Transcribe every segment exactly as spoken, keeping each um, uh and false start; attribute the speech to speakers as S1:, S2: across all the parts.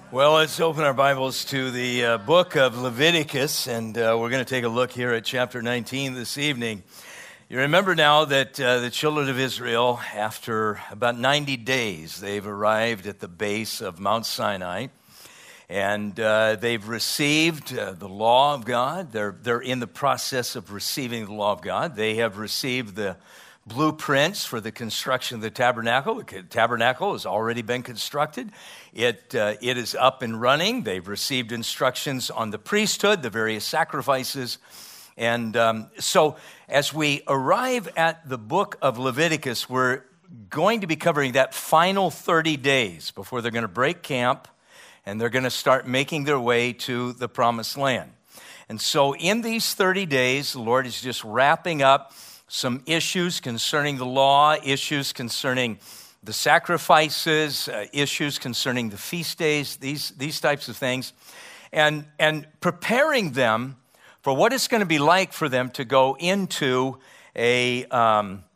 S1: Well, let's open our Bibles to the uh, book of Leviticus, and uh, we're going to take a look here at chapter nineteen this evening. You remember now that uh, the children of Israel, after about ninety days, they've arrived at the base of Mount Sinai, and uh, they've received uh, the law of God. They're, they're in the process of receiving the law of God. They have received the blueprints for the construction of the tabernacle. The tabernacle has already been constructed. It, uh, it is up and running. They've received instructions on the priesthood, the various sacrifices. And um, so as we arrive at the book of Leviticus, we're going to be covering that final thirty days before they're going to break camp and they're going to start making their way to the promised land. And so in these thirty days, the Lord is just wrapping up some issues concerning the law, issues concerning the sacrifices, uh, issues concerning the feast days, these, these types of things, and, and preparing them for what it's going to be like for them to go into a, um,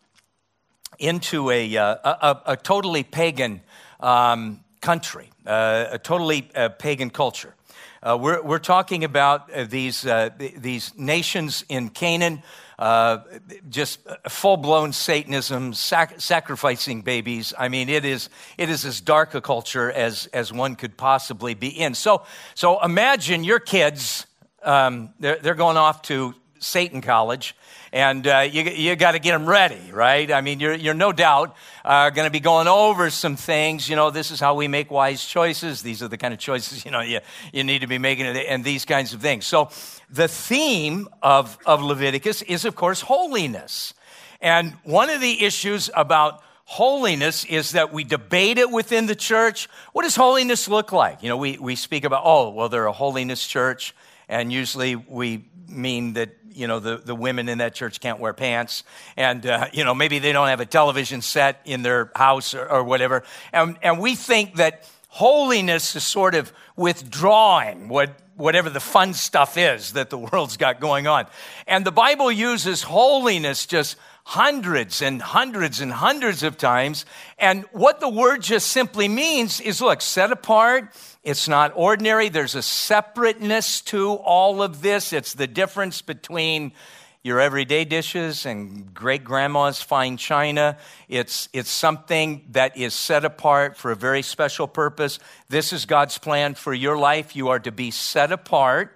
S1: into a, uh, a, a totally pagan um, country, uh, a totally uh, pagan culture. Uh, we're, we're talking about uh, these, uh, these nations in Canaan, Uh, just full-blown Satanism, sac- sacrificing babies. I mean, it is it is as dark a culture as as one could possibly be in. So so imagine your kids, um, they're, they're going off to Satan College, and uh, you you got to get them ready, right? I mean, you're you're no doubt uh, going to be going over some things. You know, this is how we make wise choices. These are the kind of choices, you know, you, you need to be making, and these kinds of things. So the theme of, of Leviticus is, of course, holiness. And one of the issues about holiness is that we debate it within the church. What does holiness look like? You know, we, we speak about, oh, well, they're a holiness church, and usually we mean that, you know, the, the women in that church can't wear pants, and, uh, you know, maybe they don't have a television set in their house or, or whatever. And, and we think that holiness is sort of withdrawing what whatever the fun stuff is that the world's got going on. And the Bible uses holiness just hundreds and hundreds and hundreds of times. And what the word just simply means is, look, set apart. It's not ordinary. There's a separateness to all of this. It's the difference between your everyday dishes and great-grandma's fine china. It's, it's something that is set apart for a very special purpose. This is God's plan for your life. You are to be set apart.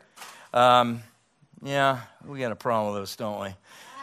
S1: Um, yeah, we got a problem with those, don't we?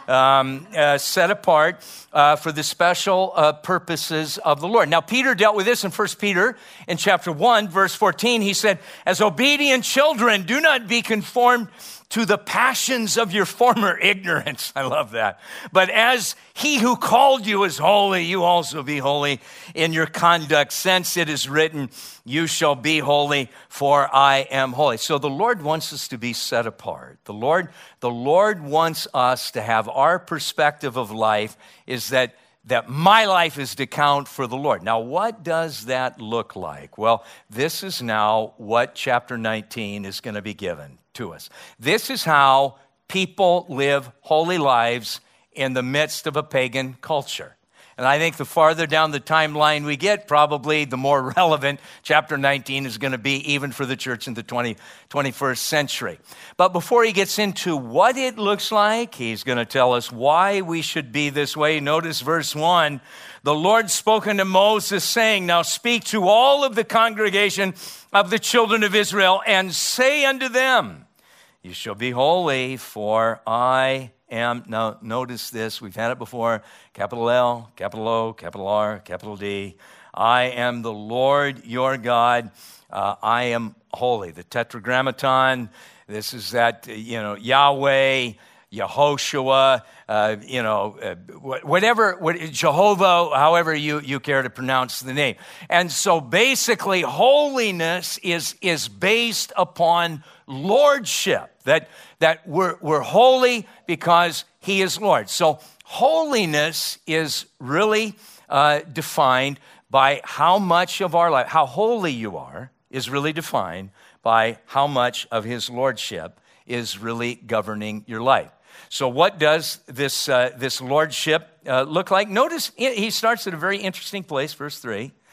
S1: Um, uh, set apart uh, for the special uh, purposes of the Lord. Now, Peter dealt with this in First Peter in chapter one, verse fourteen. He said, as obedient children, do not be conformed to the passions of your former ignorance. I love that. But as he who called you is holy, you also be holy in your conduct, since it is written, you shall be holy, for I am holy. So the Lord wants us to be set apart. The Lord, the Lord wants us to have our perspective of life is that that my life is to count for the Lord. Now, what does that look like? Well, this is now what chapter nineteen is going to be given to us. This is how people live holy lives in the midst of a pagan culture. And I think the farther down the timeline we get, probably the more relevant chapter nineteen is going to be even for the church in the twenty-first century. But before he gets into what it looks like, he's going to tell us why we should be this way. Notice verse one, the Lord spoke unto Moses, saying, now speak to all of the congregation of the children of Israel, and say unto them, you shall be holy, for I am, now notice this, we've had it before, capital L, capital O, capital R, capital D. I am the Lord your God. Uh, I am holy. The Tetragrammaton, this is that, you know, Yahweh, Yehoshua, uh, you know, uh, whatever, what, Jehovah, however you, you care to pronounce the name. And so basically holiness is, is based upon lordship, that, that we're, we're holy because he is Lord. So holiness is really uh, defined by how much of our life, how holy you are is really defined by how much of his lordship is really governing your life. So what does this uh, this lordship uh, look like? Notice he starts at a very interesting place, verse three.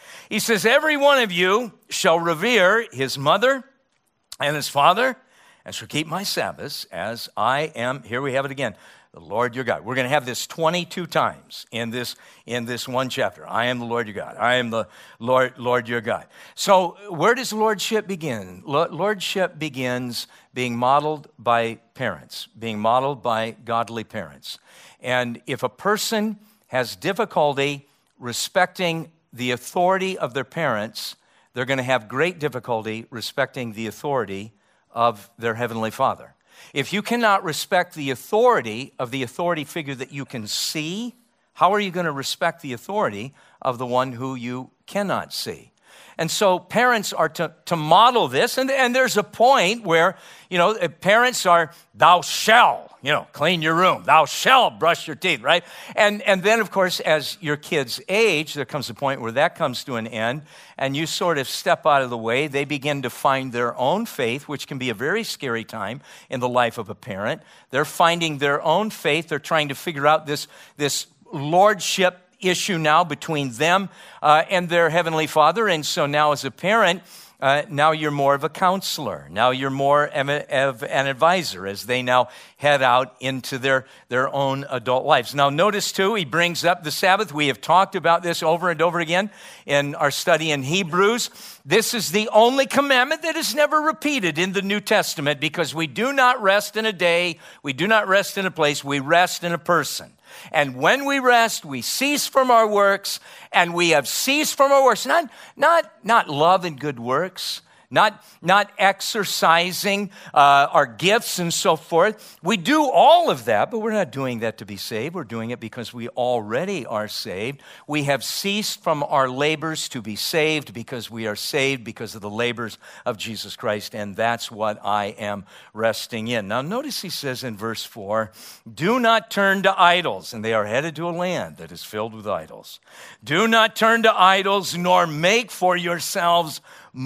S1: He says, every one of you shall revere his mother and his father, and shall keep my Sabbaths as I am, here we have it again, the Lord your God. We're going to have this twenty-two times in this in this one chapter. I am the Lord your God. I am the Lord Lord your God. So where does lordship begin? Lordship begins being modeled by parents, being modeled by godly parents. And if a person has difficulty respecting the authority of their parents, they're going to have great difficulty respecting the authority of their Heavenly Father. If you cannot respect the authority of the authority figure that you can see, how are you going to respect the authority of the one who you cannot see? And so parents are to, to model this, and, and there's a point where, you know, parents are, thou shalt, you know, clean your room, thou shalt brush your teeth, right? And, and then, of course, as your kids age, there comes a point where that comes to an end, and you sort of step out of the way. They begin to find their own faith, which can be a very scary time in the life of a parent. They're finding their own faith. They're trying to figure out this, this lordship issue now between them uh, and their Heavenly Father. And so now as a parent, uh, now you're more of a counselor. Now you're more of an advisor as they now head out into their, their own adult lives. Now notice too, he brings up the Sabbath. We have talked about this over and over again in our study in Hebrews. This is the only commandment that is never repeated in the New Testament, because we do not rest in a day, we do not rest in a place, we rest in a person. And when we rest, we cease from our works, and we have ceased from our works. Not, not, not love and good works, not, not exercising uh, our gifts and so forth. We do all of that, but we're not doing that to be saved. We're doing it because we already are saved. We have ceased from our labors to be saved because we are saved because of the labors of Jesus Christ, and that's what I am resting in. Now notice he says in verse four, do not turn to idols, and they are headed to a land that is filled with idols. Do not turn to idols, nor make for yourselves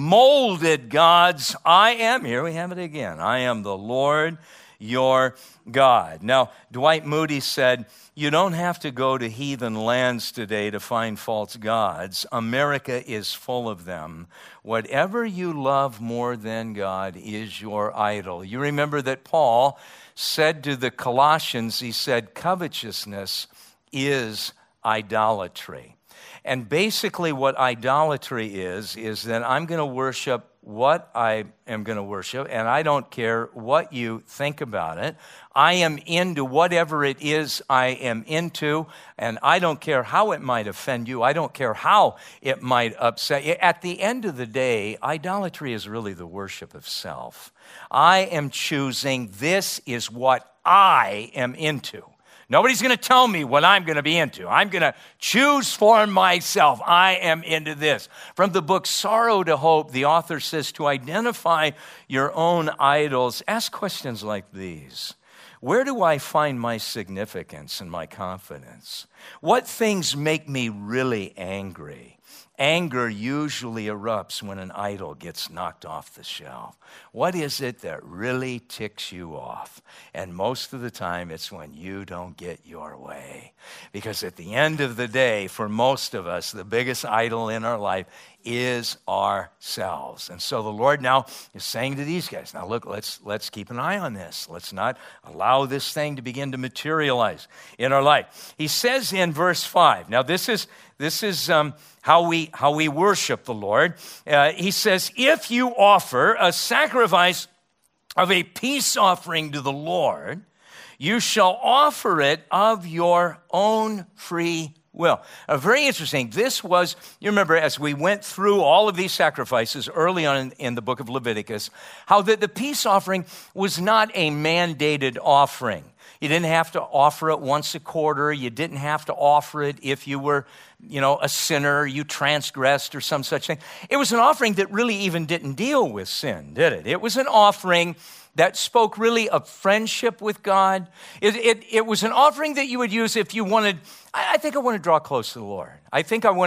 S1: molded gods. I am, here we have it again, I am the Lord your God. Now, Dwight Moody said, you don't have to go to heathen lands today to find false gods. America is full of them. Whatever you love more than God is your idol. You remember that Paul said to the Colossians, he said, covetousness is idolatry. And basically what idolatry is, is that I'm going to worship what I am going to worship, and I don't care what you think about it. I am into whatever it is I am into, and I don't care how it might offend you. I don't care how it might upset you. At the end of the day, idolatry is really the worship of self. I am choosing, this is what I am into. Nobody's going to tell me what I'm going to be into. I'm going to choose for myself. I am into this. From the book Sorrow to Hope, the author says to identify your own idols, ask questions like these. Where do I find my significance and my confidence? What things make me really angry? Anger usually erupts when an idol gets knocked off the shelf. What is it that really ticks you off? And most of the time, it's when you don't get your way. Because at the end of the day, for most of us, the biggest idol in our life is ourselves. And so the Lord now is saying to these guys, now look, let's let's keep an eye on this. Let's not allow this thing to begin to materialize in our life. He says in verse five, now this is this is um, how we how we worship the Lord. Uh, he says, if you offer a sacrifice of a peace offering to the Lord, you shall offer it of your own free will. Uh, very interesting. This was, you remember, as we went through all of these sacrifices early on in, in the book of Leviticus, how the, the peace offering was not a mandated offering. You didn't have to offer it once a quarter. You didn't have to offer it if you were, you know, a sinner, you transgressed or some such thing. It was an offering that really even didn't deal with sin, did it? It was an offering that spoke really of friendship with God. It, it, it was an offering that you would use if you wanted, I, I think I want to draw close to the Lord. I think I want to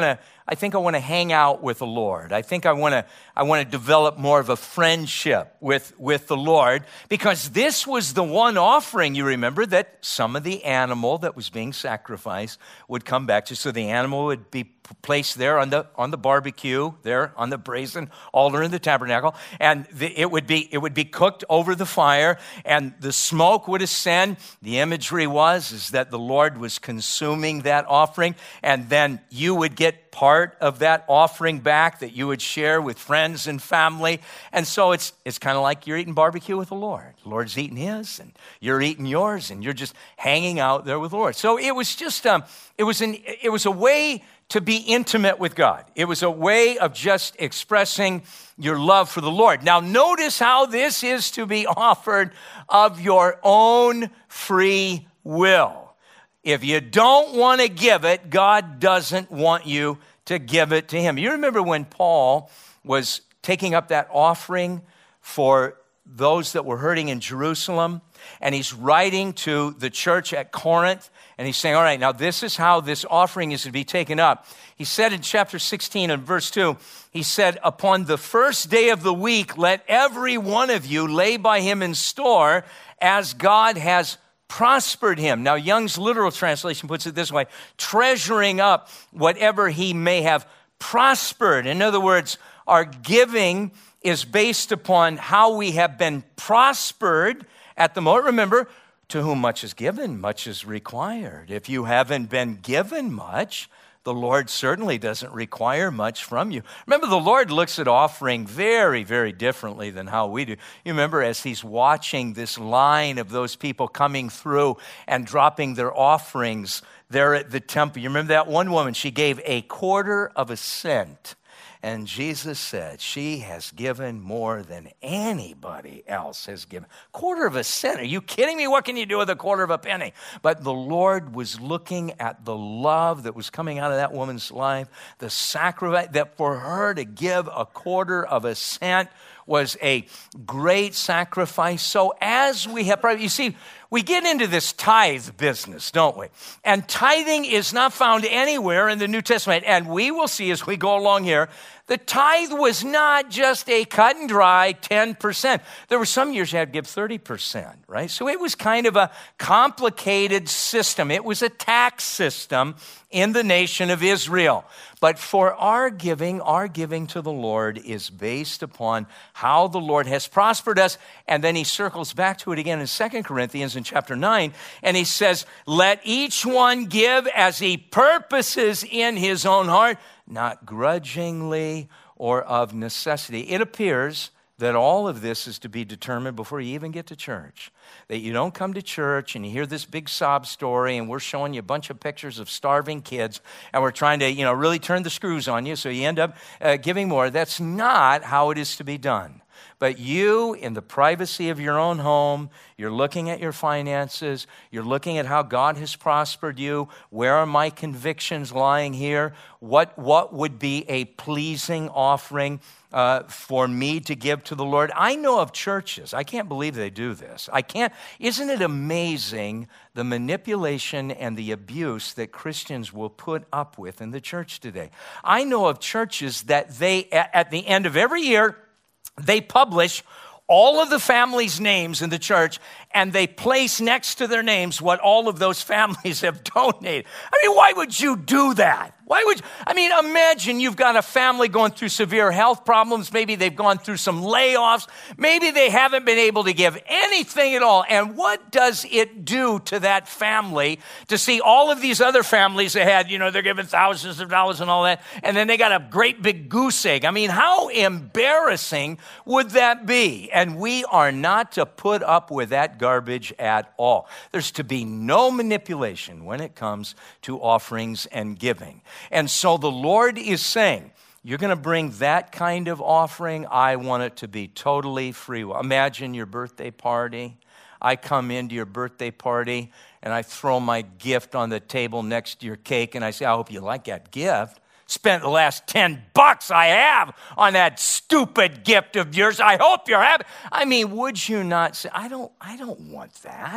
S1: I think I want to hang out with the Lord. I think I want to I want to develop more of a friendship with, with the Lord, because this was the one offering, you remember, that some of the animal that was being sacrificed would come back to. So the animal would be placed there on the on the barbecue, there on the brazen altar in the tabernacle, and the, it would be it would be cooked over the fire, and the smoke would ascend. The imagery was is that the Lord was consuming that offering, and then you would get part of that offering back that you would share with friends and family. And so it's it's kind of like you're eating barbecue with the Lord. The Lord's eating his, and you're eating yours, and you're just hanging out there with the Lord. So it was just um, it was an it was a way to be intimate with God. It was a way of just expressing your love for the Lord. Now, notice how this is to be offered of your own free will. If you don't want to give it, God doesn't want you to give it to him. You remember when Paul was taking up that offering for those that were hurting in Jerusalem, and he's writing to the church at Corinth, and he's saying, all right, now this is how this offering is to be taken up. He said in chapter sixteen and verse two, he said, upon the first day of the week, let every one of you lay by him in store as God has prospered him. Now, Young's literal translation puts it this way, treasuring up whatever he may have prospered. In other words, our giving is based upon how we have been prospered at the moment. Remember, to whom much is given, much is required. If you haven't been given much, the Lord certainly doesn't require much from you. Remember, the Lord looks at offering very, very differently than how we do. You remember as he's watching this line of those people coming through and dropping their offerings there at the temple. You remember that one woman, she gave a quarter of a cent. And Jesus said, she has given more than anybody else has given. Quarter of a cent. Are you kidding me? What can you do with a quarter of a penny? But the Lord was looking at the love that was coming out of that woman's life, the sacrifice, that for her to give a quarter of a cent was a great sacrifice. So as we have, you see, we get into this tithe business, don't we? And tithing is not found anywhere in the New Testament. And we will see as we go along here, the tithe was not just a cut and dry ten percent. There were some years you had to give thirty percent, right? So it was kind of a complicated system. It was a tax system in the nation of Israel. But for our giving, our giving to the Lord is based upon how the Lord has prospered us. And then he circles back to it again in Second Corinthians in chapter nine. And he says, let each one give as he purposes in his own heart, not grudgingly or of necessity. It appears that all of this is to be determined before you even get to church. That you don't come to church and you hear this big sob story and we're showing you a bunch of pictures of starving kids and we're trying to, you know, really turn the screws on you so you end up uh, giving more. That's not how it is to be done. But you, in the privacy of your own home, you're looking at your finances, you're looking at how God has prospered you. Where are my convictions lying here? What, what would be a pleasing offering uh, for me to give to the Lord? I know of churches, I can't believe they do this. I can't, isn't it amazing the manipulation and the abuse that Christians will put up with in the church today? I know of churches that they, at the end of every year, they publish all of the families' names in the church, and they place next to their names what all of those families have donated. I mean, why would you do that? Why would you? I mean, imagine you've got a family going through severe health problems. Maybe they've gone through some layoffs. Maybe they haven't been able to give anything at all. And what does it do to that family to see all of these other families that had, you know, they're giving thousands of dollars and all that, and then they got a great big goose egg? I mean, how embarrassing would that be? And we are not to put up with that garbage at all. There's to be no manipulation when it comes to offerings and giving. And so the Lord is saying, you're going to bring that kind of offering, I want it to be totally free. Imagine your birthday party. I come into your birthday party and I throw my gift on the table next to your cake and I say, I hope you like that gift. Spent the last ten bucks I have on that stupid gift of yours. I hope you're happy. I mean, would you not say, I don't, I don't want that.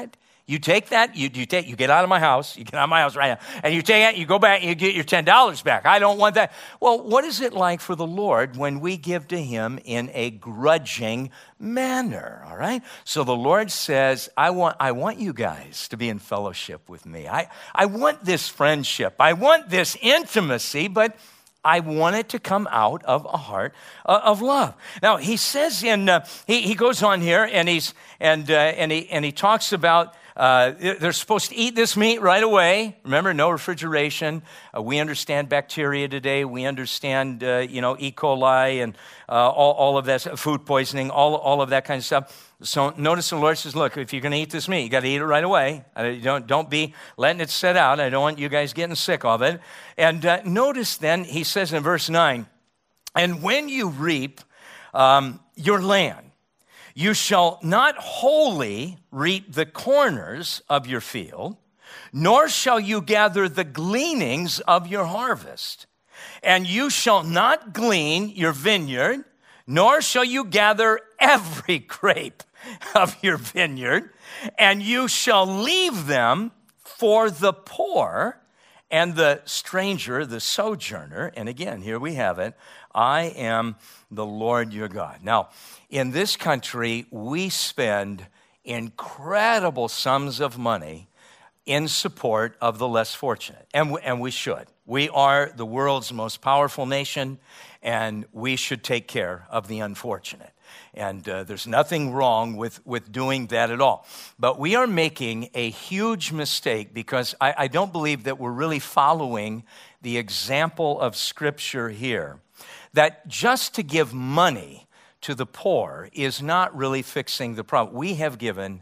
S1: You take that, you, you take, you get out of my house, you get out of my house right now, and you take it, you go back, and you get your ten dollars back. I don't want that. Well, what is it like for the Lord when we give to him in a grudging manner, all right? So the Lord says, I want, I want you guys to be in fellowship with me. I, I want this friendship. I want this intimacy, but I want it to come out of a heart uh, of love. Now he says in uh, he he goes on here and he's and uh, and he and he talks about uh, they're supposed to eat this meat right away. Remember, no refrigeration. Uh, we understand bacteria today. We understand uh, you know E. coli and uh, all all of that, food poisoning, all all of that kind of stuff. So notice the Lord says, look, if you're going to eat this meat, you got to eat it right away. Uh, don't, don't be letting it sit out. I don't want you guys getting sick of it. And uh, notice then, he says in verse nine, and when you reap um, your land, you shall not wholly reap the corners of your field, nor shall you gather the gleanings of your harvest. And you shall not glean your vineyard, nor shall you gather every grape of your vineyard, and you shall leave them for the poor and the stranger, the sojourner. And again, here we have it. I am the Lord your God. Now, in this country, we spend incredible sums of money in support of the less fortunate, and we, and we should. We are the world's most powerful nation, and we should take care of the unfortunate. And uh, there's nothing wrong with, with doing that at all. But we are making a huge mistake because I, I don't believe that we're really following the example of Scripture here, that just to give money to the poor is not really fixing the problem. We have given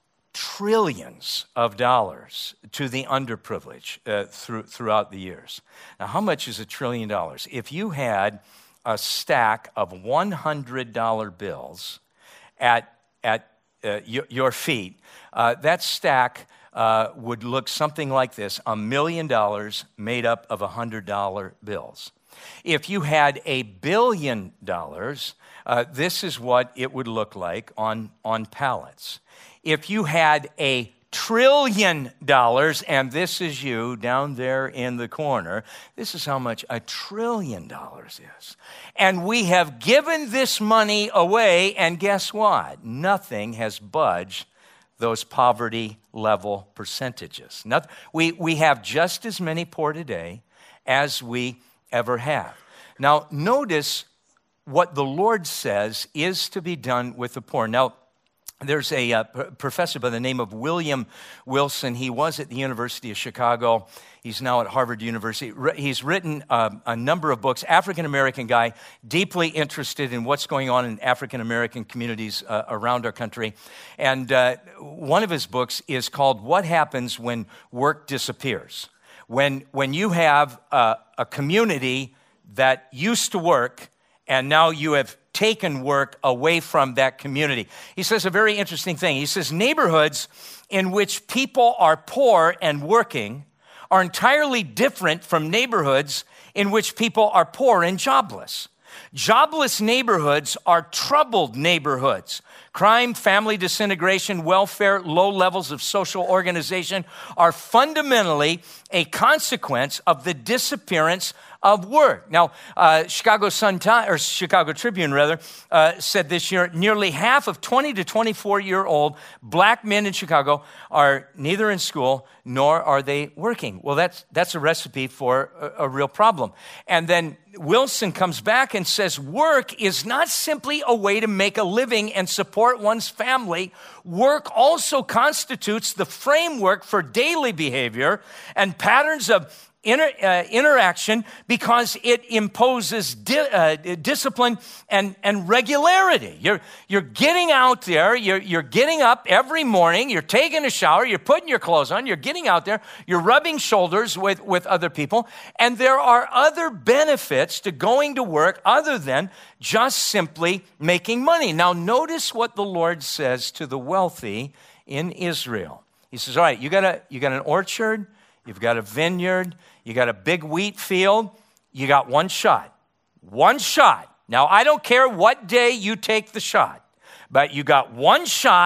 S1: trillions of dollars to the underprivileged uh, through, throughout the years. Now, how much is a trillion dollars? If you had a stack of one hundred dollar bills at, at uh, your, your feet, uh, that stack uh, would look something like this, a million dollars made up of one hundred dollar bills. If you had a billion dollars, uh, this is what it would look like on, on pallets. If you had a trillion dollars, and this is you down there in the corner, this is how much a trillion dollars is. And we have given this money away, and guess what? Nothing has budged those poverty level percentages. Nothing, we, we have just as many poor today as we ever have. Now, notice what the Lord says is to be done with the poor. Now, there's a uh, p- professor by the name of William Wilson. He was at the University of Chicago. He's now at Harvard University. Re- he's written uh, a number of books. African-American guy, deeply interested in what's going on in African-American communities uh, around our country. And uh, one of his books is called What Happens When Work Disappears. When, when you have uh, a community that used to work and now you have taken work away from that community. He says a very interesting thing. He says neighborhoods in which people are poor and working are entirely different from neighborhoods in which people are poor and jobless. Jobless neighborhoods are troubled neighborhoods. Crime, family disintegration, welfare, low levels of social organization are fundamentally a consequence of the disappearance of work. Now, uh, Chicago Sun or Chicago Tribune rather uh, said this year, nearly half of twenty to twenty-four year old black men in Chicago are neither in school nor are they working. Well, that's that's a recipe for a, a real problem. And then Wilson comes back and says, work is not simply a way to make a living and support one's family. Work also constitutes the framework for daily behavior and patterns of Inter, uh, interaction because it imposes di- uh, discipline and, and regularity. You're, you're getting out there, you're, you're getting up every morning, you're taking a shower, you're putting your clothes on, you're getting out there, you're rubbing shoulders with, with other people, and there are other benefits to going to work other than just simply making money. Now notice what the Lord says to the wealthy in Israel. He says, all right, you got a, you got an orchard, you've got a vineyard, you got a big wheat field, you got one shot. One shot. Now, I don't care what day you take the shot, but you got one shot.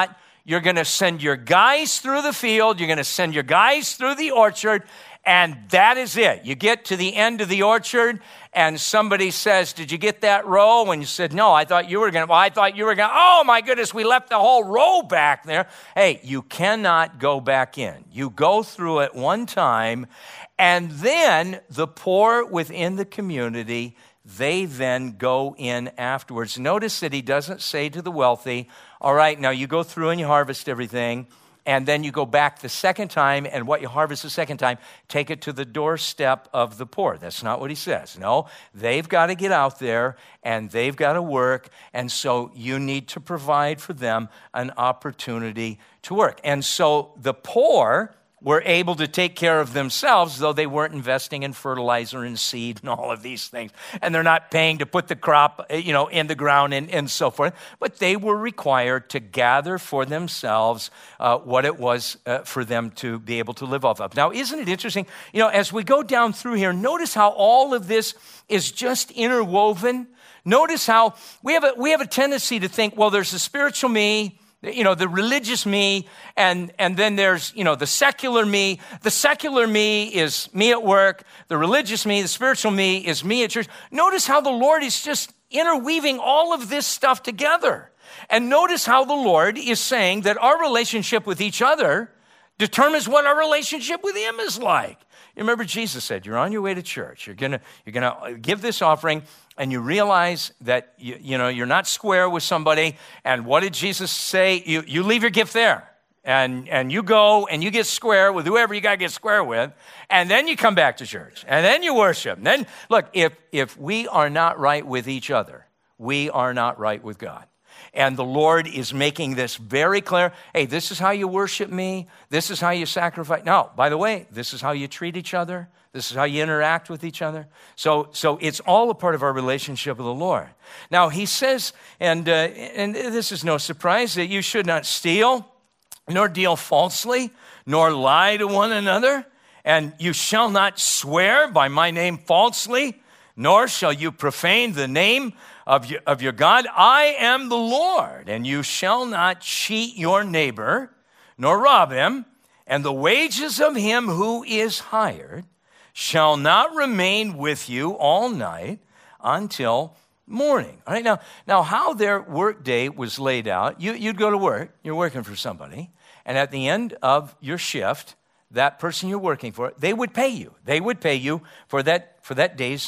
S2: You're going to send your guys through the field. You're going to send your guys through the orchard. And that is it. You get to the end of the orchard and somebody says, did you get that row? And you said, no, I thought you were going to. Well, I thought you were going to. Oh, my goodness, we left the whole row back there. Hey, you cannot go back in. You go through it one time, and then the poor within the community, they then go in afterwards. Notice that he doesn't say to the wealthy, all right, now you go through and you harvest everything, and then you go back the second time, and what you harvest the second time, take it to the doorstep of the poor. That's not what he says. No, they've got to get out there, and they've got to work, and so you need to provide for them an opportunity to work. And so the poor were able to take care of themselves, though they weren't investing in fertilizer and seed and all of these things. And they're not paying to put the crop, you know, in the ground and, and so forth. But they were required to gather for themselves uh, what it was uh, for them to be able to live off of. Now, isn't it interesting? You know, as we go down through here, notice how all of this is just interwoven. Notice how we have a, we have a tendency to think, well, there's the spiritual me, you know, the religious me, and, and then there's, you know, the secular me. The secular me is me at work. The religious me, the spiritual me is me at church. Notice how the Lord is just interweaving all of this stuff together. And notice how the Lord is saying that our relationship with each other determines what our relationship with him is like. You remember Jesus said, you're on your way to church. You're gonna, you're gonna give this offering, and you realize that you, you know you're not square with somebody. And what did Jesus say? You you leave your gift there, and and you go and you get square with whoever you got to get square with, and then you come back to church, and then you worship. And then look, if if we are not right with each other, we are not right with God. And the Lord is making this very clear. Hey, this is how you worship me. This is how you sacrifice. Now, by the way, this is how you treat each other. This is how you interact with each other. So, so it's all a part of our relationship with the Lord. Now, he says, and, uh, and this is no surprise, that you should not steal, nor deal falsely, nor lie to one another. And you shall not swear by my name falsely, nor shall you profane the name of your, of your God. I am the Lord, and you shall not cheat your neighbor, nor rob him, and the wages of him who is hired shall not remain with you all night until morning. All right, now, now how their workday was laid out, you, you'd go to work, you're working for somebody, and at the end of your shift, that person you're working for, they would pay you. They would pay you for that, for that day's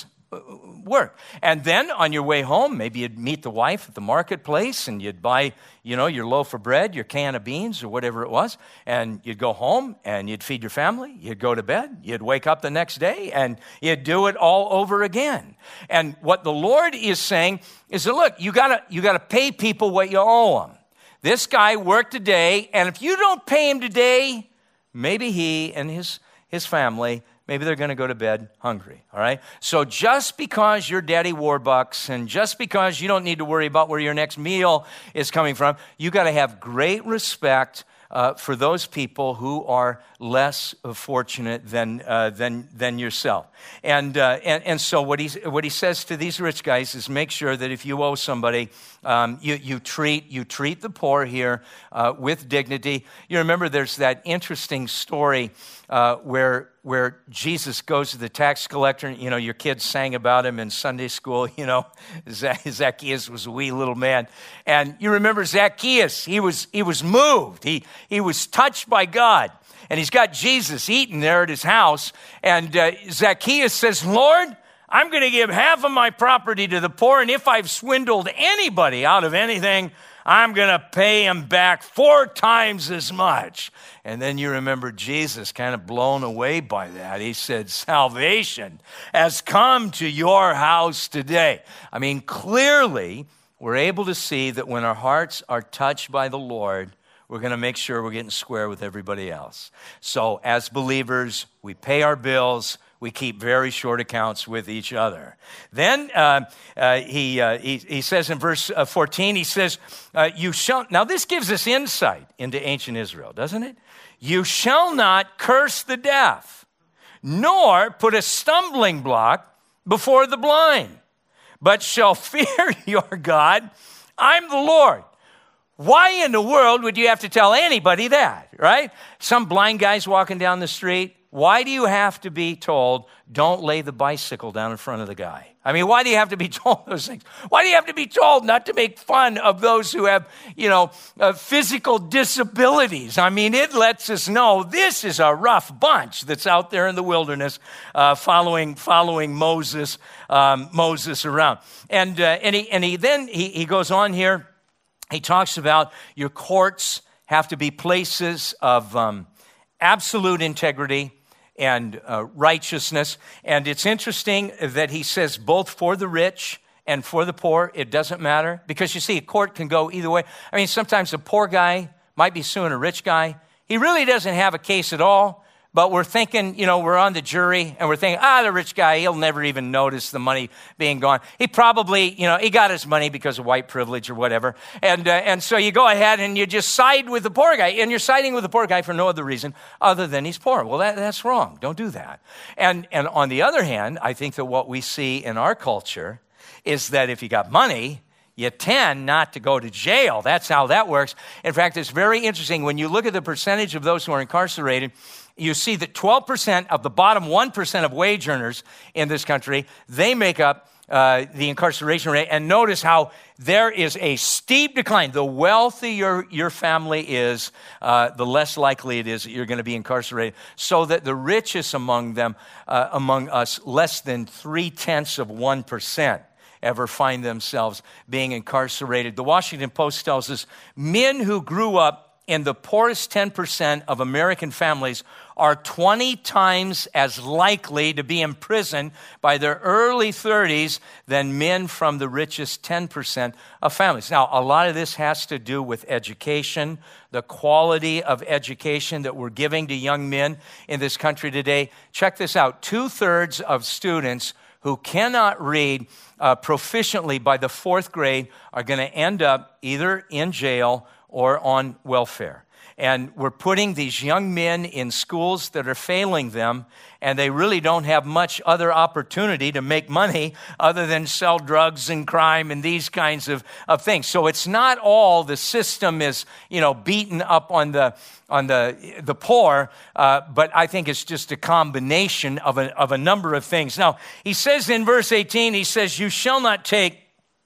S2: work. And then on your way home, maybe you'd meet the wife at the marketplace and you'd buy, you know, your loaf of bread, your can of beans or whatever it was, and you'd go home and you'd feed your family, you'd go to bed, you'd wake up the next day and you'd do it all over again. And what the Lord is saying is that, look, you gotta, you gotta pay people what you owe them. This guy worked today, and if you don't pay him today, maybe he and his, his family, maybe they're going to go to bed hungry, all right? So just because you're Daddy Warbucks and just because you don't need to worry about where your next meal is coming from, you got to have great respect uh, for those people who are less fortunate than uh, than than yourself. And uh, and and so what he what he says to these rich guys is make sure that if you owe somebody, um, you you treat you treat the poor here uh, with dignity. You remember there's that interesting story uh, where. where Jesus goes to the tax collector. You know, your kids sang about him in Sunday school. You know, Zacchaeus was a wee little man. And you remember Zacchaeus, he was he was moved. He, he was touched by God. And he's got Jesus eating there at his house. And uh, Zacchaeus says, Lord, I'm going to give half of my property to the poor. And if I've swindled anybody out of anything, I'm going to pay him back four times as much. And then you remember Jesus kind of blown away by that. He said, salvation has come to your house today. I mean, clearly, we're able to see that when our hearts are touched by the Lord, we're going to make sure we're getting square with everybody else. So as believers, we pay our bills. We keep very short accounts with each other. Then uh, uh, he, uh, he he says in verse fourteen, he says, uh, "You shall." Now this gives us insight into ancient Israel, doesn't it? You shall not curse the deaf, nor put a stumbling block before the blind, but shall fear your God. I'm the Lord. Why in the world would you have to tell anybody that, right? Some blind guy's walking down the street. Why do you have to be told, don't lay the bicycle down in front of the guy? I mean, why do you have to be told those things? Why do you have to be told not to make fun of those who have, you know, uh, physical disabilities? I mean, it lets us know this is a rough bunch that's out there in the wilderness uh, following following Moses um, Moses around. And uh, and he and he then he, he goes on here. He talks about your courts have to be places of um, absolute integrity and uh, righteousness. And it's interesting that he says both for the rich and for the poor, it doesn't matter. Because you see, a court can go either way. I mean, sometimes a poor guy might be suing a rich guy. He really doesn't have a case at all. But we're thinking, you know, we're on the jury and we're thinking, ah, the rich guy, he'll never even notice the money being gone. He probably, you know, he got his money because of white privilege or whatever. And uh, and so you go ahead and you just side with the poor guy. And you're siding with the poor guy for no other reason other than he's poor. Well, that, that's wrong. Don't do that. And And on the other hand, I think that what we see in our culture is that if you got money, you tend not to go to jail. That's how that works. In fact, it's very interesting. When you look at the percentage of those who are incarcerated, you see that twelve percent of the bottom one percent of wage earners in this country, they make up uh, the incarceration rate. And notice how there is a steep decline. The wealthier your family is, uh, the less likely it is that you're going to be incarcerated. So that the richest among them, uh, among us, less than three-tenths of one percent ever find themselves being incarcerated. The Washington Post tells us men who grew up in the poorest ten percent of American families are twenty times as likely to be imprisoned by their early thirties than men from the richest ten percent of families. Now, a lot of this has to do with education, the quality of education that we're giving to young men in this country today. Check this out. Two-thirds of students who cannot read uh, proficiently by the fourth grade are going to end up either in jail or on welfare. And we're putting these young men in schools that are failing them, and they really don't have much other opportunity to make money other than sell drugs and crime and these kinds of, of things. So it's not all the system is, you know, beaten up on the on the the poor, uh, but I think it's just a combination of a, of a number of things. Now, he says in verse eighteen, he says, "You shall not take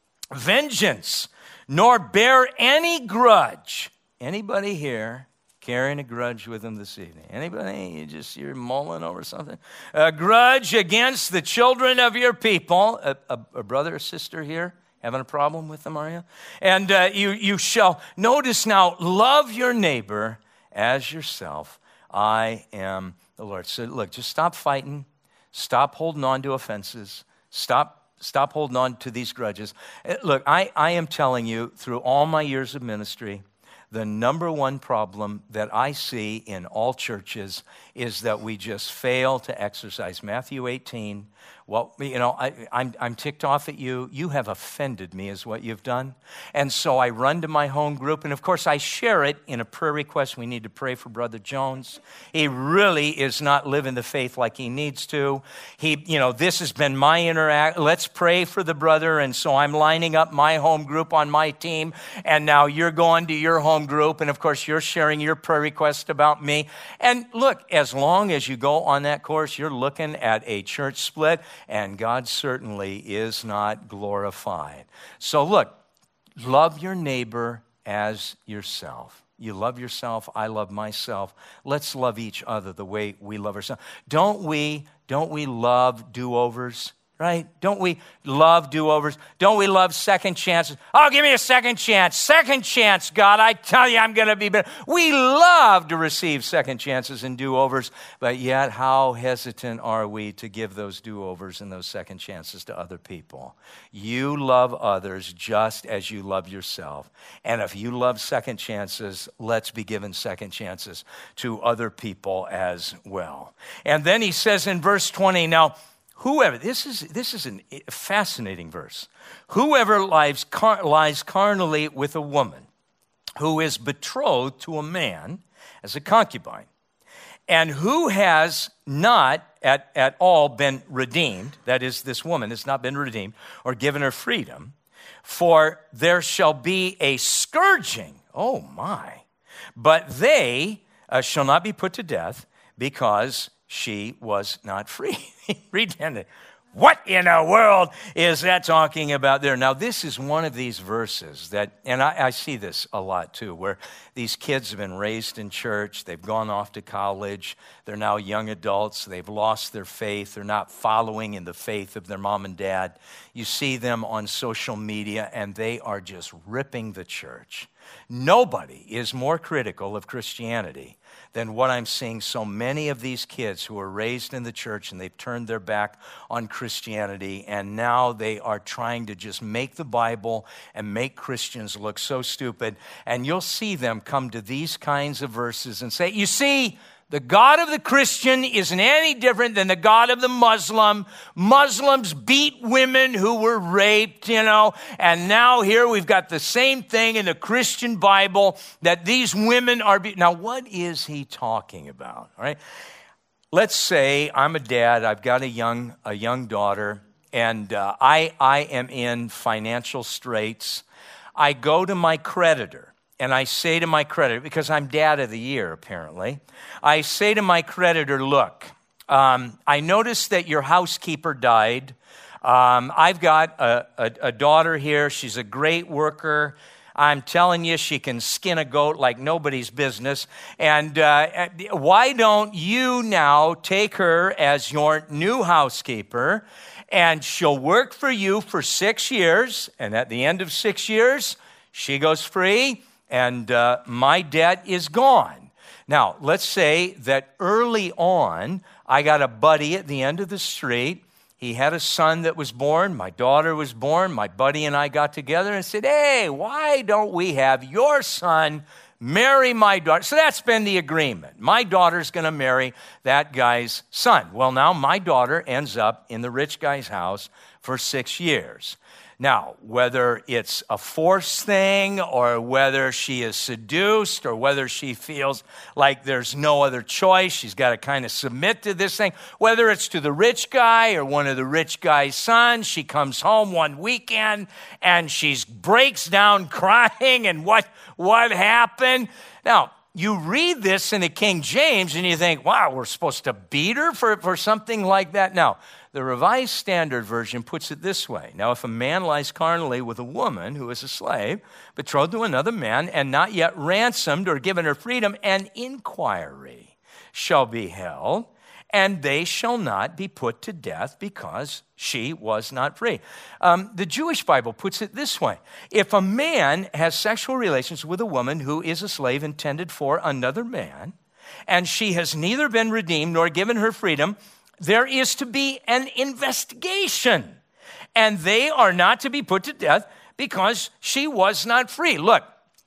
S2: vengeance, nor bear any grudge." Anybody here carrying a grudge with them this evening? Anybody? You just, you're mulling over something? A grudge against the children of your people. A, a, a brother or sister here having a problem with them, are you? And uh, you, you shall, notice now, love your neighbor as yourself. I am the Lord. So look, just stop fighting. Stop holding on to offenses. Stop Stop holding on to these grudges. Look, I, I am telling you, through all my years of ministry, the number one problem that I see in all churches is that we just fail to exercise Matthew eighteen. Well, you know, I, I'm, I'm ticked off at you. You have offended me is what you've done. And so I run to my home group. And of course, I share it in a prayer request. We need to pray for Brother Jones. He really is not living the faith like he needs to. He, you know, this has been my interact. Let's pray for the brother. And so I'm lining up my home group on my team. And now you're going to your home group. And of course, you're sharing your prayer request about me. And look, as long as you go on that course, you're looking at a church split. And God certainly is not glorified. So look, love your neighbor as yourself. You love yourself, I love myself. Let's love each other the way we love ourselves. Don't we, don't we love do-overs? Right? Don't we love do-overs? Don't we love second chances? Oh, give me a second chance. Second chance, God. I tell you, I'm going to be better. We love to receive second chances and do-overs, but yet how hesitant are we to give those do-overs and those second chances to other people? You love others just as you love yourself. And if you love second chances, let's be given second chances to other people as well. And then he says in verse twenty, now, whoever, this is this is a fascinating verse. Whoever lies, car, lies carnally with a woman who is betrothed to a man as a concubine, and who has not at, at all been redeemed, that is, this woman has not been redeemed or given her freedom, for there shall be a scourging Oh, my. But they uh, shall not be put to death because she was not free. Read that. What in the world is that talking about there? Now, this is one of these verses that, and I, I see this a lot too, where these kids have been raised in church, they've gone off to college, they're now young adults, they've lost their faith, they're not following in the faith of their mom and dad. You see them on social media, and they are just ripping the church. Nobody is more critical of Christianity than what I'm seeing so many of these kids who were raised in the church and they've turned their back on Christianity, and now they are trying to just make the Bible and make Christians look so stupid. And you'll see them come to these kinds of verses and say, you see, the God of the Christian isn't any different than the God of the Muslim. Muslims beat women who were raped, you know, and now here we've got the same thing in the Christian Bible that these women are beat. Now, what is he talking about? All right. Let's say I'm a dad. I've got a young a young daughter, and uh, I I am in financial straits. I go to my creditor. And I say to my creditor, because I'm dad of the year, apparently, I say to my creditor, look, um, I noticed that your housekeeper died. Um, I've got a, a, a daughter here. She's a great worker. I'm telling you, she can skin a goat like nobody's business. And uh, why don't you now take her as your new housekeeper, and she'll work for you for six years. And at the end of six years, she goes free. And uh, my debt is gone. Now, let's say that early on, I got a buddy at the end of the street. He had a son that was born. My daughter was born. My buddy and I got together and said, hey, why don't we have your son marry my daughter? So that's been the agreement. My daughter's going to marry that guy's son. Well, now my daughter ends up in the rich guy's house for six years. Now, whether it's a forced thing or whether she is seduced or whether she feels like there's no other choice, she's got to kind of submit to this thing, whether it's to the rich guy or one of the rich guy's sons, she comes home one weekend and she breaks down crying, and what, what happened? Now, you read this in the King James and you think, wow, we're supposed to beat her for, for something like that? Now, the Revised Standard Version puts it this way. Now, if a man lies carnally with a woman who is a slave, betrothed to another man, and not yet ransomed or given her freedom, an inquiry shall be held, and they shall not be put to death because she was not free. Um, the Jewish Bible puts it this way. If a man has sexual relations with a woman who is a slave intended for another man, and she has neither been redeemed nor given her freedom, there is to be an investigation, and they are not to be put to death because she was not free. Look,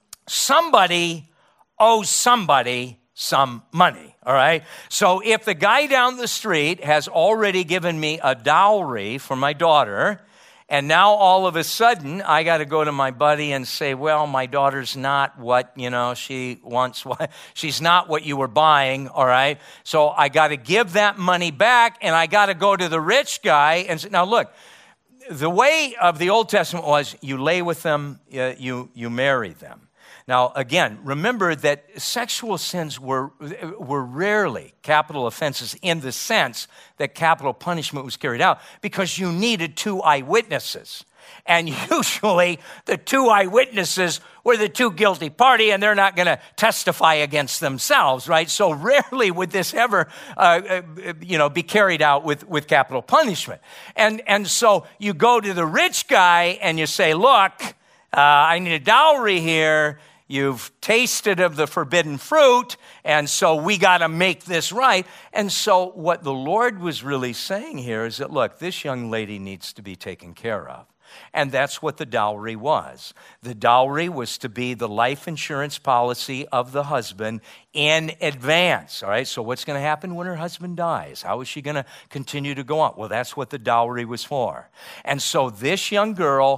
S2: somebody owes somebody some money, all right? So if the guy down the street has already given me a dowry for my daughter, and now all of a sudden I got to go to my buddy and say, well, my daughter's not what, you know, she wants. She's not what you were buying, all right? So I got to give that money back, and I got to go to the rich guy and say, now look, the way of the Old Testament was you lay with them, you, you marry them. Now, again, remember that sexual sins were, were rarely capital offenses in the sense that capital punishment was carried out because you needed two eyewitnesses. And usually the two eyewitnesses were the two guilty party, and they're not going to testify against themselves, right? So rarely would this ever, uh, you know, be carried out with, with capital punishment. And, and so you go to the rich guy and you say, look, uh, I need a dowry here. You've tasted of the forbidden fruit, and so we got to make this right. And so what the Lord was really saying here is that, look, this young lady needs to be taken care of. And that's what the dowry was. The dowry was to be the life insurance policy of the husband in advance, all right? So what's going to happen when her husband dies? How is she going to continue to go on? Well, that's what the dowry was for. And so this young girl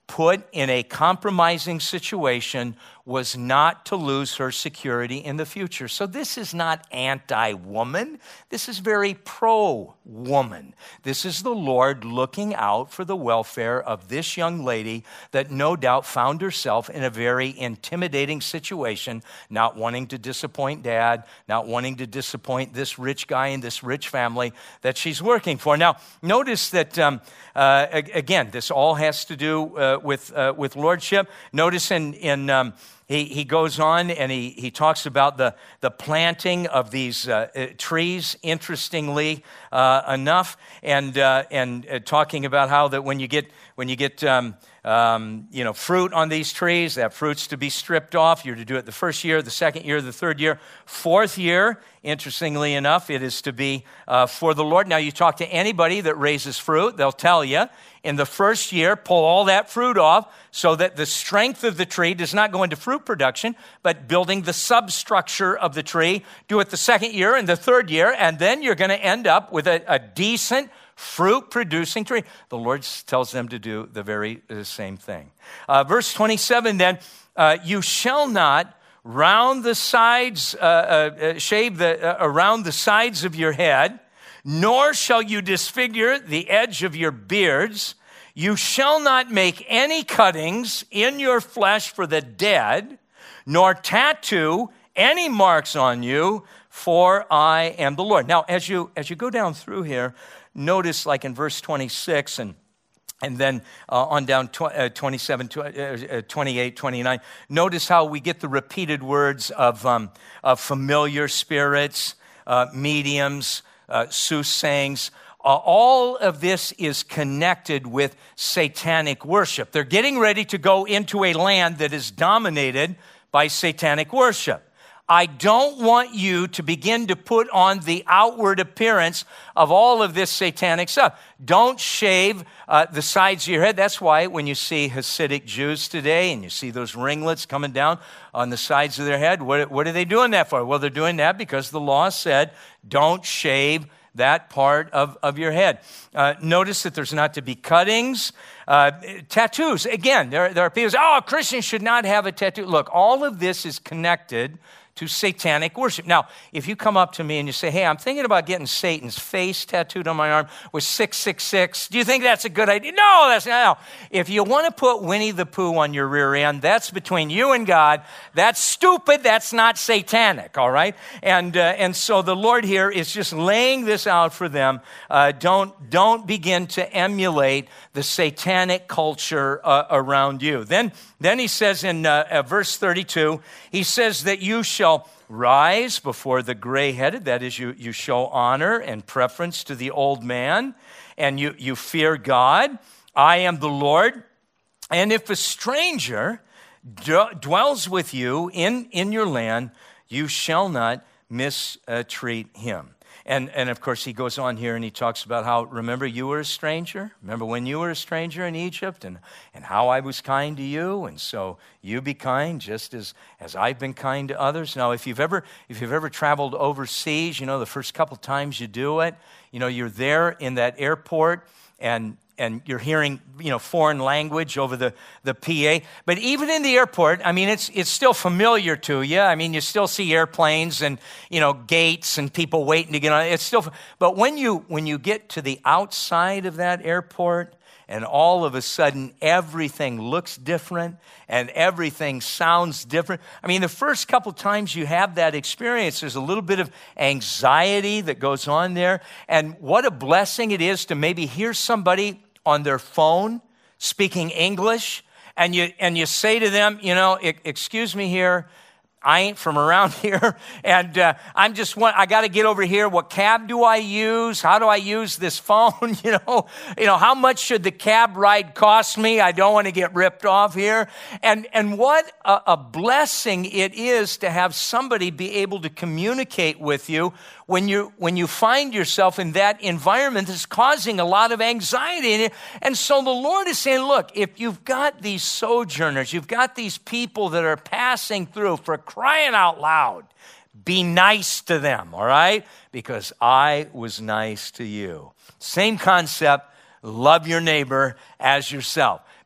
S2: put in a compromising situation was not to lose her security in the future. So this is not anti-woman. This is very pro-woman. This is the Lord looking out for the welfare of this young lady that no doubt found herself in a very intimidating situation, not wanting to disappoint dad, not wanting to disappoint this rich guy in this rich family that she's working for. Now, notice that, um, uh, again, this all has to do uh, with uh, with lordship. Notice in, in um, He, he goes on and he, he talks about the, the planting of these uh, uh, trees, interestingly uh, enough, and uh, and uh, talking about how that when you get when you get um, um, you know fruit on these trees, that fruit's to be stripped off. You're to do it the first year, the second year, the third year, fourth year. Interestingly enough, it is to be uh, for the Lord. Now, you talk to anybody that raises fruit, they'll tell you, in the first year, pull all that fruit off so that the strength of the tree does not go into fruit production, but building the substructure of the tree. Do it the second year and the third year, and then you're going to end up with a, a decent fruit-producing tree. The Lord tells them to do the very uh, same thing. Uh, verse twenty-seven, then, uh, you shall not round the sides, uh, uh, shave the, uh, around the sides of your head, nor shall you disfigure the edge of your beards. You shall not make any cuttings in your flesh for the dead, nor tattoo any marks on you, for I am the Lord. Now, as you as you go down through here, notice like in verse twenty-six and And then uh, on down tw- uh, twenty-seven, tw- uh, twenty-eight, twenty-nine, notice how we get the repeated words of, um, of familiar spirits, uh, mediums, uh, soothsayings. Uh, all of this is connected with satanic worship. They're getting ready to go into a land that is dominated by satanic worship. I don't want you to begin to put on the outward appearance of all of this satanic stuff. Don't shave uh, the sides of your head. That's why when you see Hasidic Jews today and you see those ringlets coming down on the sides of their head, what, what are they doing that for? Well, they're doing that because the law said don't shave that part of, of your head. Uh, notice that there's not to be cuttings. Uh, tattoos, again, there, there are people who say, oh, Christians should not have a tattoo. Look, all of this is connected to satanic worship. Now, if you come up to me and you say, hey, I'm thinking about getting Satan's face tattooed on my arm with six six six, do you think that's a good idea? No, that's not. No. If you want to put Winnie the Pooh on your rear end, that's between you and God. That's stupid. That's not satanic, all right? And uh, and so the Lord here is just laying this out for them. Uh, don't, don't begin to emulate the satanic culture uh, around you. Then, then he says in uh, uh, verse thirty-two, he says that you shall rise before the gray-headed. That is, you, you show honor and preference to the old man, and you, you fear God. I am the Lord. And if a stranger d- dwells with you in, in your land, you shall not mistreat him. And, and of course, he goes on here and he talks about how, remember, you were a stranger? Remember when you were a stranger in Egypt and, and how I was kind to you? And so you be kind just as, as I've been kind to others. Now, if you've ever if you've ever traveled overseas, you know, the first couple times you do it, you know, you're there in that airport and and you're hearing, you know, foreign language over the, the P A. But even in the airport, I mean, it's it's still familiar to you. I mean, you still see airplanes and, you know, gates and people waiting to get on. It's still, but when you when you get to the outside of that airport, and all of a sudden everything looks different and everything sounds different. I mean, the first couple times you have that experience, there's a little bit of anxiety that goes on there. And what a blessing it is to maybe hear somebody on their phone speaking English, and you and you say to them, you know, excuse me here, I ain't from around here, and uh, I'm just want, I got to get over here. What cab do I use? How do I use this phone? You know, you know, how much should the cab ride cost me? I don't want to get ripped off here. And and what a, a blessing it is to have somebody be able to communicate with you when you when you find yourself in that environment that's causing a lot of anxiety. And so the Lord is saying, look, if you've got these sojourners, you've got these people that are passing through, for crying out loud, be nice to them, all right? Because I was nice to you. Same concept, love your neighbor as yourself.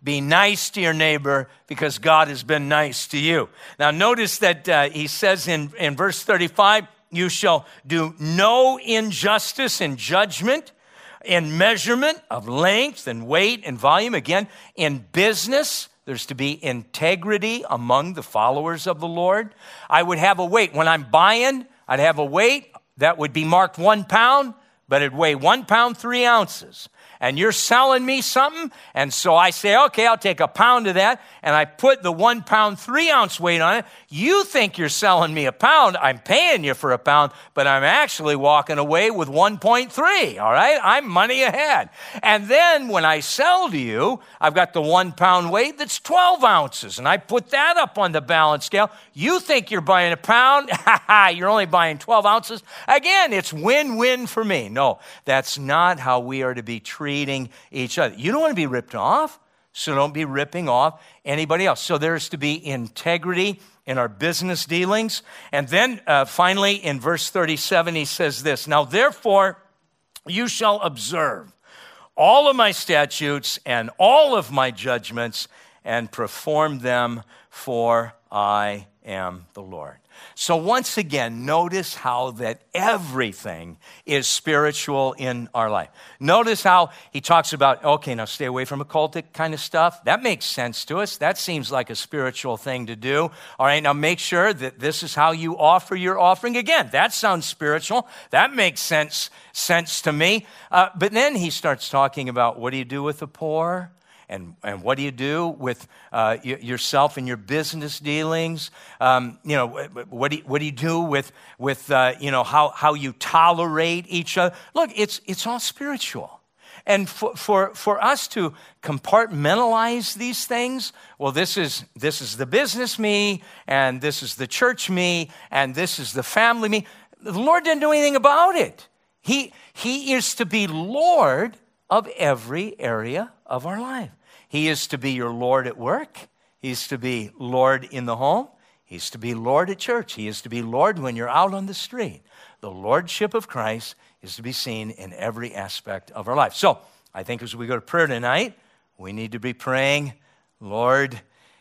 S2: Be nice to your neighbor because God has been nice to you. Now notice that uh, he says in, in verse thirty-five, you shall do no injustice in judgment, in measurement of length and weight and volume. Again, in business, there's to be integrity among the followers of the Lord. I would have a weight. When I'm buying, I'd have a weight that would be marked one pound, but it'd weigh one pound, three ounces. And you're selling me something, and so I say, okay, I'll take a pound of that, and I put the one pound, three ounce weight on it. You think you're selling me a pound. I'm paying you for a pound, but I'm actually walking away with one point three, all right? I'm money ahead. And then when I sell to you, I've got the one pound weight that's twelve ounces, and I put that up on the balance scale. You think you're buying a pound. Ha ha, you're only buying twelve ounces. Again, it's win-win for me. No, that's not how we are to be treated. Each other. You don't want to be ripped off, so don't be ripping off anybody else. So there's to be integrity in our business dealings. And then uh, finally in verse thirty-seven, he says this, now therefore you shall observe all of my statutes and all of my judgments and perform them, for I am the Lord. So once again, notice how that everything is spiritual in our life. Notice how he talks about, okay, now stay away from occultic kind of stuff. That makes sense to us. That seems like a spiritual thing to do. All right, now make sure that this is how you offer your offering. Again, that sounds spiritual. That makes sense, sense to me. Uh, but then he starts talking about what do you do with the poor? And, and what do you do with uh, y- yourself and your business dealings? Um, you know, what do you, what do you do with, with uh, you know, how, how you tolerate each other? Look, it's, it's all spiritual. And for, for, for us to compartmentalize these things, well, this is, this is the business me, and this is the church me, and this is the family me. The Lord didn't do anything about it. He, he is to be Lord of every area of our life. He is to be your Lord at work. He's to be Lord in the home. He's to be Lord at church. He is to be Lord when you're out on the street. The Lordship of Christ is to be seen in every aspect of our life. So I think as we go to prayer tonight, we need to be praying, Lord,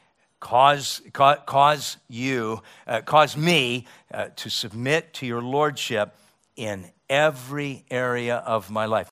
S2: cause, cause, cause you, uh, cause me uh, to submit to your Lordship in every area of my life.